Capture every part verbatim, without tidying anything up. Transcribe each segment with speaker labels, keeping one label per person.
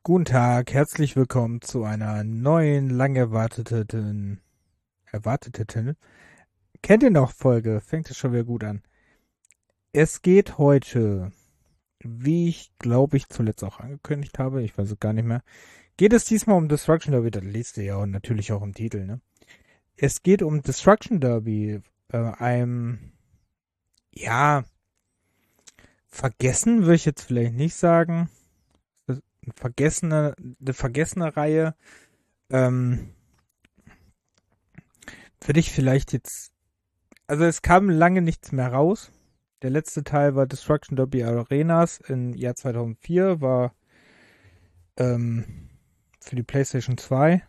Speaker 1: Guten Tag, herzlich willkommen zu einer neuen, lang erwarteten, erwarteten, kennt ihr noch Folge, fängt es schon wieder gut an. Es geht heute, wie ich glaube ich zuletzt auch angekündigt habe, ich weiß es gar nicht mehr, geht es diesmal um Destruction Derby, das liest ihr ja und natürlich auch im Titel, ne? Es geht um Destruction Derby, äh, einem, ja, vergessen würde ich jetzt vielleicht nicht sagen, eine vergessene, eine vergessene Reihe, ähm, würde ich vielleicht jetzt, also es kam lange nichts mehr raus. Der letzte Teil war Destruction Derby Arenas im Jahr zweitausendvier, war ähm, für die PlayStation zwei.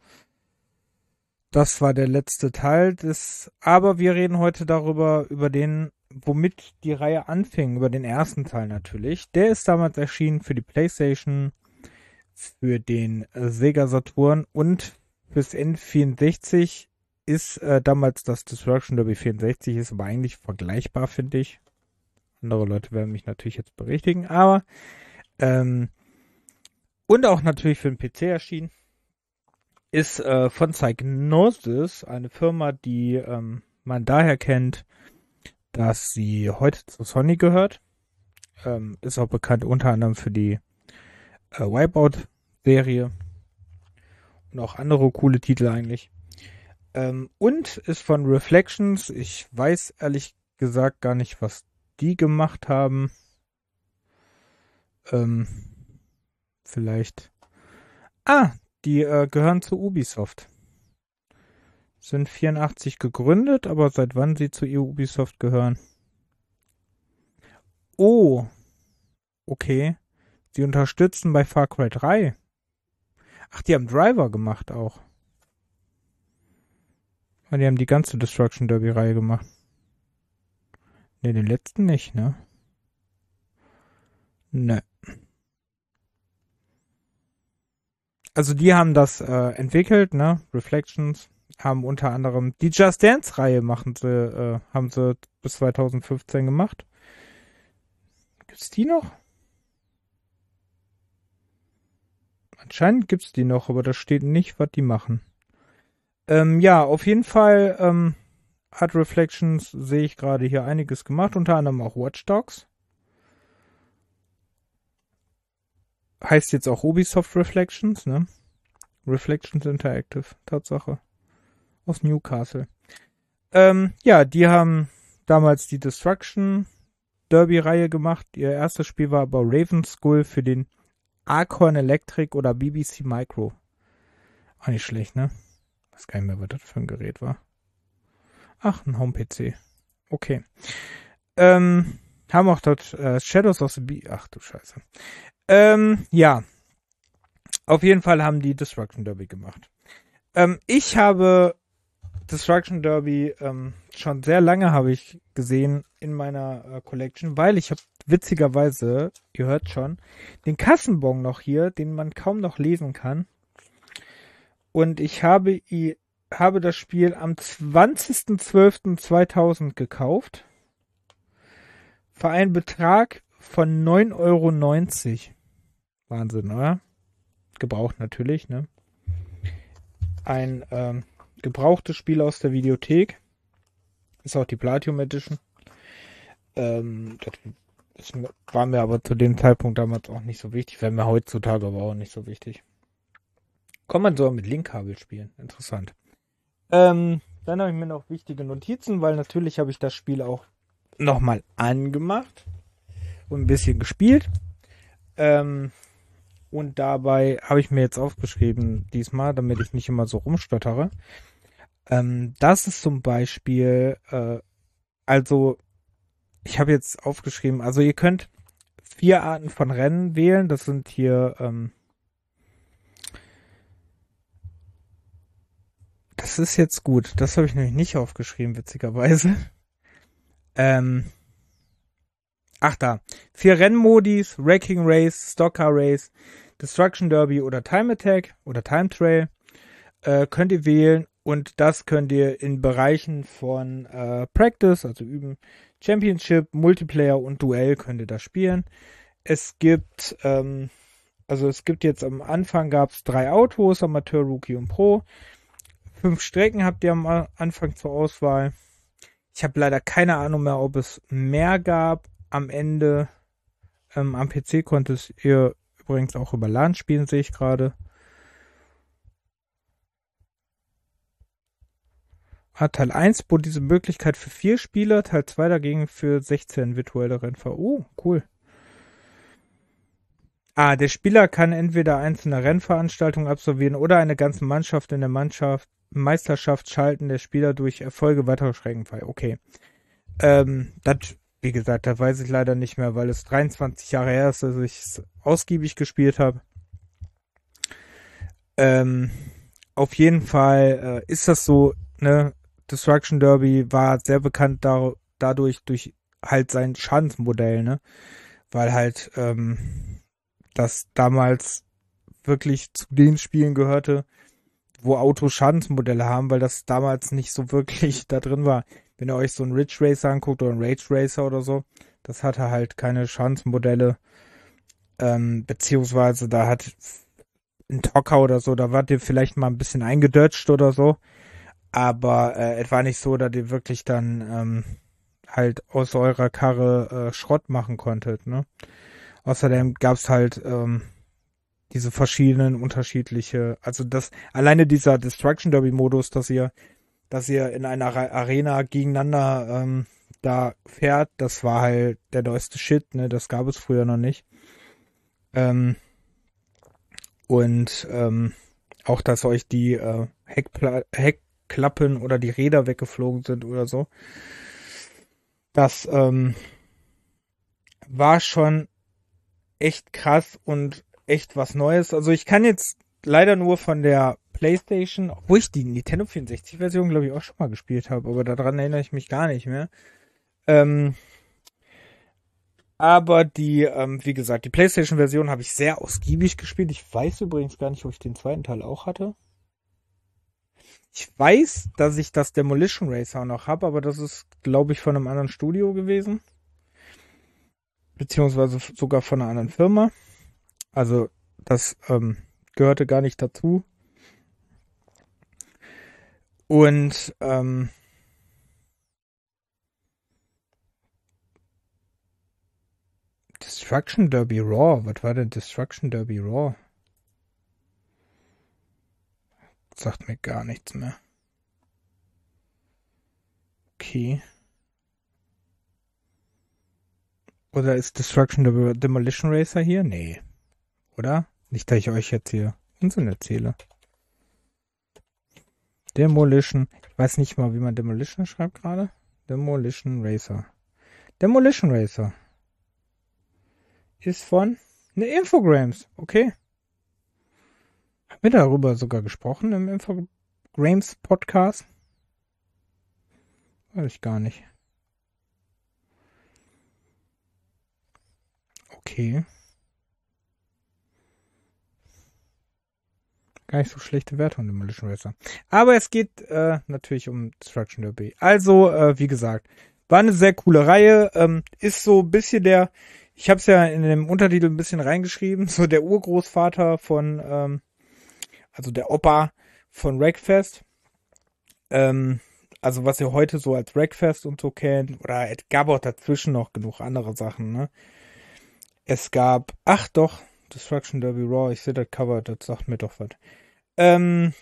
Speaker 1: Das war der letzte Teil des, aber wir reden heute darüber, über den, womit die Reihe anfing, über den ersten Teil natürlich. Der ist damals erschienen für die PlayStation, für den äh, Sega Saturn und fürs N vierundsechzig ist äh, damals das Destruction Derby vierundsechzig, ist aber eigentlich vergleichbar, finde ich. Andere Leute werden mich natürlich jetzt berichtigen, aber ähm, und auch natürlich für den P C erschienen, ist äh, von Psygnosis, eine Firma, die ähm, man daher kennt, dass sie heute zu Sony gehört. Ähm, ist auch bekannt unter anderem für die äh, Wipeout-Serie und auch andere coole Titel eigentlich. Ähm, und ist von Reflections. Ich weiß ehrlich gesagt gar nicht, was die gemacht haben. Ähm, vielleicht. Ah, die äh, gehören zu Ubisoft. Sind vierundachtzig gegründet, aber seit wann sie zu Ubisoft gehören? Oh, okay. Sie unterstützen bei Far Cry drei. Ach, die haben Driver gemacht auch. Und die haben die ganze Destruction Derby-Reihe gemacht. Ne, den letzten nicht, ne? Ne. Also die haben das äh, entwickelt, ne? Reflections haben unter anderem die Just Dance-Reihe machen sie, äh, haben sie bis zweitausendfünfzehn gemacht. Gibt's die noch? Anscheinend gibt's die noch, aber da steht nicht, was die machen. Ähm, ja, auf jeden Fall ähm, hat Reflections, sehe ich gerade hier einiges gemacht, unter anderem auch Watch Dogs. Heißt jetzt auch Ubisoft Reflections, ne? Reflections Interactive, Tatsache. Aus Newcastle. Ähm, ja, die haben damals die Destruction Derby-Reihe gemacht. Ihr erstes Spiel war aber Raven Skull für den Acorn Electric oder B B C Micro. Auch nicht schlecht, ne? Ich weiß gar nicht mehr, was das für ein Gerät war. Ach, ein Home-P C. Okay. Ähm, haben auch dort äh, Shadows of the Beast. Ach du Scheiße. Ähm, ja. Auf jeden Fall haben die Destruction Derby gemacht. Ähm, ich habe Destruction Derby ähm, schon sehr lange habe ich gesehen in meiner äh, Collection, weil ich habe witzigerweise, ihr hört schon, den Kassenbon noch hier, den man kaum noch lesen kann. Und ich habe, habe das Spiel am zwanzigsten zwölften zweitausend gekauft. Für einen Betrag von neun Euro neunzig. Wahnsinn, oder? Gebraucht natürlich, ne? Ein ähm, gebrauchtes Spiel aus der Videothek. Ist auch die Platinum Edition. Ähm, das war mir aber zu dem Zeitpunkt damals auch nicht so wichtig. Wäre mir heutzutage aber auch nicht so wichtig. Kann man sogar mit Linkkabel spielen. Interessant. Ähm, dann habe ich mir noch wichtige Notizen, weil natürlich habe ich das Spiel auch nochmal angemacht und ein bisschen gespielt. Ähm, und dabei habe ich mir jetzt aufgeschrieben diesmal, damit ich nicht immer so rumstottere. Ähm, das ist zum Beispiel, äh, also ich habe jetzt aufgeschrieben, also ihr könnt vier Arten von Rennen wählen. Das sind hier, ähm, das ist jetzt gut. Das habe ich nämlich nicht aufgeschrieben, witzigerweise. Ähm, ach da. Vier Rennmodis, Wrecking Race, Stock Car Race, Destruction Derby oder Time Attack oder Time Trail äh, könnt ihr wählen. Und das könnt ihr in Bereichen von äh, Practice, also üben, Championship, Multiplayer und Duell könnt ihr das spielen. Es gibt ähm, Also es gibt jetzt am Anfang gab es drei Autos, Amateur, Rookie und Pro. Fünf Strecken habt ihr am Anfang zur Auswahl. Ich habe leider keine Ahnung mehr, ob es mehr gab am Ende. Ähm, am P C konntest ihr übrigens auch über LAN spielen, sehe ich gerade. Ah, Teil eins bot diese Möglichkeit für vier Spieler, Teil zwei dagegen für sechzehn virtuelle Rennfahrer. Oh, cool. Ah, der Spieler kann entweder einzelne Rennveranstaltungen absolvieren oder eine ganze Mannschaft in der Mannschaft Meisterschaft schalten. Der Spieler durch Erfolge weiterer Strecken frei. Okay. Ähm, das, wie gesagt, da weiß ich leider nicht mehr, weil es dreiundzwanzig Jahre her ist, dass ich es ausgiebig gespielt habe. Ähm, auf jeden Fall äh, ist das so, ne? Destruction Derby war sehr bekannt da, dadurch, durch halt sein Schadensmodell, ne? Weil halt, ähm, das damals wirklich zu den Spielen gehörte, wo Autos Schadensmodelle haben, weil das damals nicht so wirklich da drin war. Wenn ihr euch so einen Ridge Racer anguckt oder einen Rage Racer oder so, das hatte halt keine Schadensmodelle, ähm, beziehungsweise da hat ein Tocker oder so, da wart ihr vielleicht mal ein bisschen eingedutscht oder so, aber äh, es war nicht so, dass ihr wirklich dann ähm, halt aus eurer Karre äh, Schrott machen konntet, ne? Außerdem gab's halt ähm, diese verschiedenen unterschiedliche, also das alleine dieser Destruction Derby Modus, dass ihr, dass ihr in einer Arena gegeneinander ähm, da fährt, das war halt der neueste Shit, ne? Das gab es früher noch nicht. Ähm, und ähm, auch, dass euch die äh, Heckpla- Heckklappen oder die Räder weggeflogen sind oder so. Das ähm, war schon echt krass und echt was Neues. Also ich kann jetzt leider nur von der PlayStation, obwohl ich die Nintendo vierundsechzig Version, glaube ich, auch schon mal gespielt habe, aber daran erinnere ich mich gar nicht mehr. Ähm, aber die, ähm, wie gesagt, die PlayStation Version habe ich sehr ausgiebig gespielt. Ich weiß übrigens gar nicht, ob ich den zweiten Teil auch hatte. Ich weiß, dass ich das Demolition Racer noch habe, aber das ist, glaube ich, von einem anderen Studio gewesen. Beziehungsweise sogar von einer anderen Firma. Also das ähm, gehörte gar nicht dazu. Und ähm, Destruction Derby Raw. Was war denn Destruction Derby Raw? Sagt mir gar nichts mehr. Okay. Oder ist Destruction Derby Demolition Racer hier? Nee. Oder? Nicht, dass ich euch jetzt hier Unsinn erzähle. Demolition. Ich weiß nicht mal, wie man Demolition schreibt gerade. Demolition Racer. Demolition Racer. Ist von ne Infogrames. Okay. Haben wir darüber sogar gesprochen im Infogrames Podcast? Weiß ich gar nicht. Okay. Gar nicht so schlechte Wertung, Demolition Racer. Aber es geht äh, natürlich um Destruction Derby. Also, äh, wie gesagt, war eine sehr coole Reihe. Ähm, ist so ein bisschen der, ich habe es ja in dem Untertitel ein bisschen reingeschrieben, so der Urgroßvater von, ähm, also der Opa von Wreckfest. Ähm, also was ihr heute so als Wreckfest und so kennt. Oder es gab auch dazwischen noch genug andere Sachen, ne? Es gab, ach doch, Destruction Derby Raw, ich sehe das Cover, das sagt mir doch was. Ähm,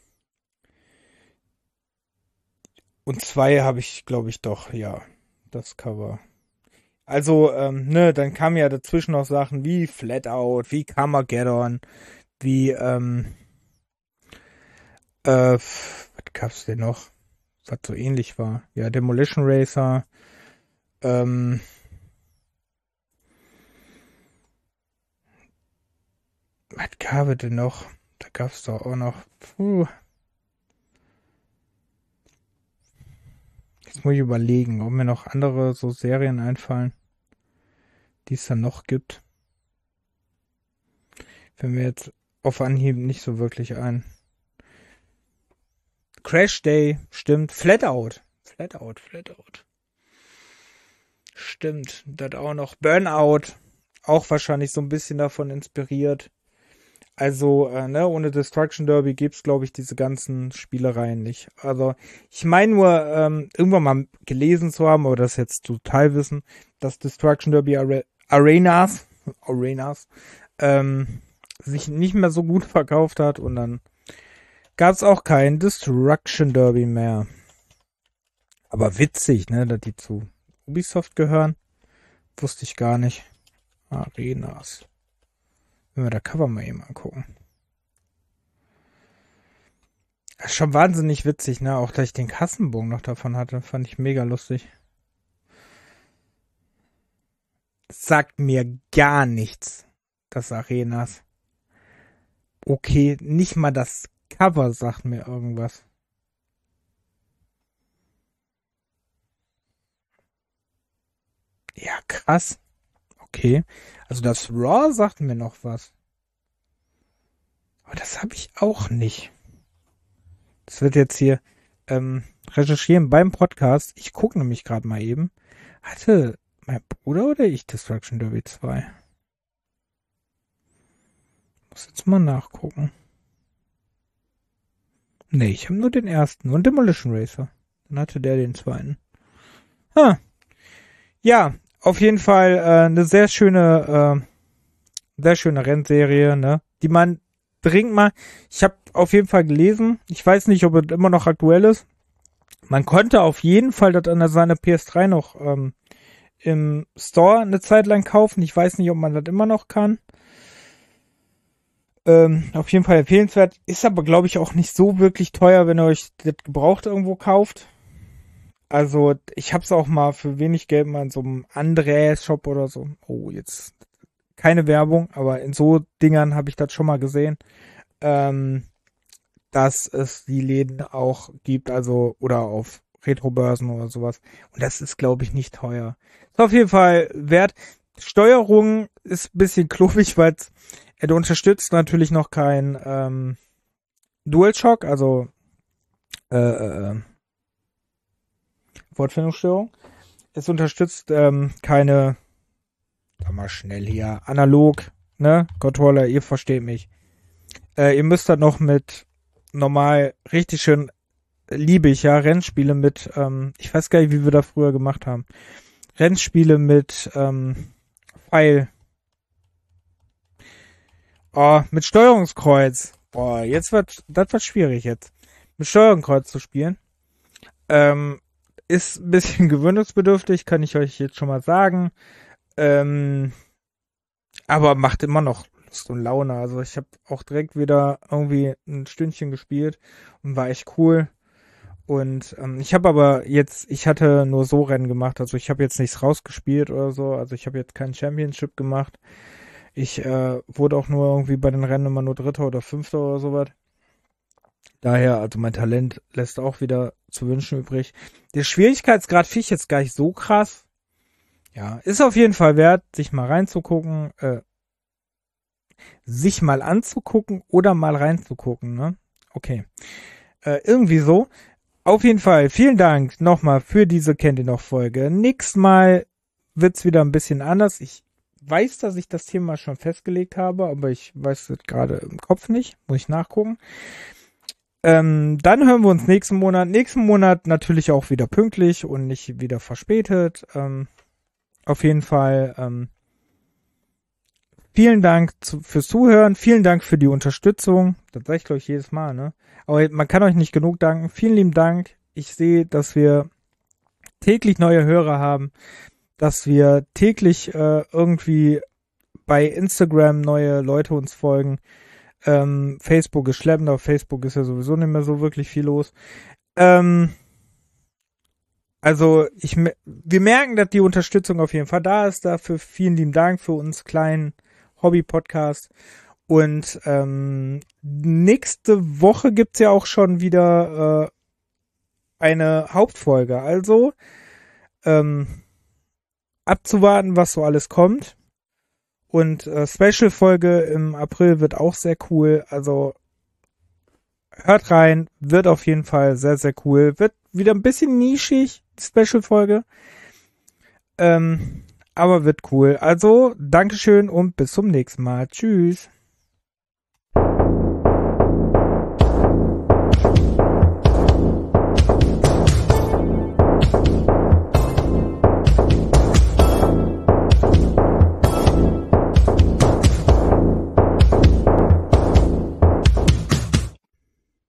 Speaker 1: und zwei habe ich, glaube ich, doch, ja, das Cover. Also, ähm, ne, dann kamen ja dazwischen noch Sachen wie Flatout, wie Carmageddon, wie, ähm, äh, was gab's denn noch, was so ähnlich war? Ja, Demolition Racer, ähm, was gab es denn noch? Da gab's doch auch noch, puh. Jetzt muss ich überlegen, ob mir noch andere so Serien einfallen, die es dann noch gibt. Wenn wir jetzt auf Anhieb nicht so wirklich ein. Crash Day, stimmt. Flatout. Flatout, Flatout. Stimmt. Das auch noch. Burnout. Auch wahrscheinlich so ein bisschen davon inspiriert. Also, äh, ne, ohne Destruction Derby gibt's, glaube ich, diese ganzen Spielereien nicht. Also, ich meine nur, ähm, irgendwann mal gelesen zu haben, aber das ist jetzt total wissen, dass Destruction Derby Are- Arenas, Arenas, ähm, sich nicht mehr so gut verkauft hat und dann gab's auch kein Destruction Derby mehr. Aber witzig, ne, dass die zu Ubisoft gehören. Wusste ich gar nicht. Arenas. Wenn wir da Cover mal eben angucken. Das ist schon wahnsinnig witzig, ne? Auch, dass ich den Kassenbogen noch davon hatte, fand ich mega lustig. Sagt mir gar nichts, das Arenas. Okay, nicht mal das Cover sagt mir irgendwas. Ja, krass. Okay. Also das Raw sagt mir noch was. Aber das habe ich auch nicht. Das wird jetzt hier ähm, recherchieren beim Podcast. Ich gucke nämlich gerade mal eben. Hatte mein Bruder oder ich Destruction Derby zwei? Muss jetzt mal nachgucken. Nee, ich habe nur den ersten und Demolition Racer. Dann hatte der den zweiten. Ah, ja, auf jeden Fall äh, eine sehr schöne, äh, sehr schöne Rennserie, ne? Die man dringend mal. Ich habe auf jeden Fall gelesen. Ich weiß nicht, ob es immer noch aktuell ist. Man konnte auf jeden Fall das an seiner P S drei noch ähm, im Store eine Zeit lang kaufen. Ich weiß nicht, ob man das immer noch kann. Ähm, auf jeden Fall empfehlenswert. Ist aber, glaube ich, auch nicht so wirklich teuer, wenn ihr euch das gebraucht irgendwo kauft. Also, ich hab's auch mal für wenig Geld mal in so einem Andreas-Shop oder so. Oh, jetzt keine Werbung, aber in so Dingern habe ich das schon mal gesehen. Ähm, dass es die Läden auch gibt, also, oder auf Retrobörsen oder sowas. Und das ist, glaube ich, nicht teuer. Ist auf jeden Fall wert. Steuerung ist ein bisschen klobig, weil er unterstützt natürlich noch kein ähm, DualShock, also äh, äh, Wortfindungsstörung. Es unterstützt ähm, keine, sag mal schnell hier, analog, ne, Controller, ihr versteht mich. Äh, ihr müsst dann noch mit normal richtig schön, liebe ich ja, Rennspiele mit, ähm, ich weiß gar nicht, wie wir da früher gemacht haben. Rennspiele mit ähm, Pfeil. Oh, mit Steuerungskreuz. Boah, jetzt wird, das wird schwierig jetzt. Mit Steuerungskreuz zu spielen. Ähm, ist ein bisschen gewöhnungsbedürftig, kann ich euch jetzt schon mal sagen. Ähm, aber macht immer noch Lust und Laune. Also ich habe auch direkt wieder irgendwie ein Stündchen gespielt und war echt cool. Und ähm, ich habe aber jetzt, ich hatte nur so Rennen gemacht, also ich habe jetzt nichts rausgespielt oder so, also ich habe jetzt kein Championship gemacht. Ich äh, wurde auch nur irgendwie bei den Rennen immer nur Dritter oder Fünfter oder sowas. Daher, also mein Talent lässt auch wieder zu wünschen übrig. Der Schwierigkeitsgrad finde ich jetzt gar nicht so krass. Ja, ist auf jeden Fall wert, sich mal reinzugucken, äh, sich mal anzugucken oder mal reinzugucken, ne? Okay. Äh, irgendwie so. Auf jeden Fall, vielen Dank nochmal für diese Kennt ihr noch Folge. Nächstes Mal wird's wieder ein bisschen anders. Ich weiß, dass ich das Thema schon festgelegt habe, aber ich weiß es gerade im Kopf nicht. Muss ich nachgucken. Ähm, dann hören wir uns nächsten Monat. Nächsten Monat natürlich auch wieder pünktlich und nicht wieder verspätet. Ähm, auf jeden Fall ähm, vielen Dank zu, fürs Zuhören. Vielen Dank für die Unterstützung. Das sage ich, glaube ich, jedes Mal, ne? Aber man kann euch nicht genug danken. Vielen lieben Dank. Ich sehe, dass wir täglich neue Hörer haben, dass wir täglich äh, irgendwie bei Instagram neue Leute uns folgen. Ähm, Facebook ist schleppend, auf Facebook ist ja sowieso nicht mehr so wirklich viel los. Ähm, also ich, wir merken, dass die Unterstützung auf jeden Fall da ist. Dafür vielen lieben Dank für uns kleinen Hobby-Podcast. Und ähm, nächste Woche gibt's ja auch schon wieder äh, eine Hauptfolge. Also ähm, abzuwarten, was so alles kommt. Und äh, Special-Folge im April wird auch sehr cool. Also hört rein, wird auf jeden Fall sehr, sehr cool. Wird wieder ein bisschen nischig, die Special-Folge. Ähm, aber wird cool. Also, Dankeschön und bis zum nächsten Mal. Tschüss.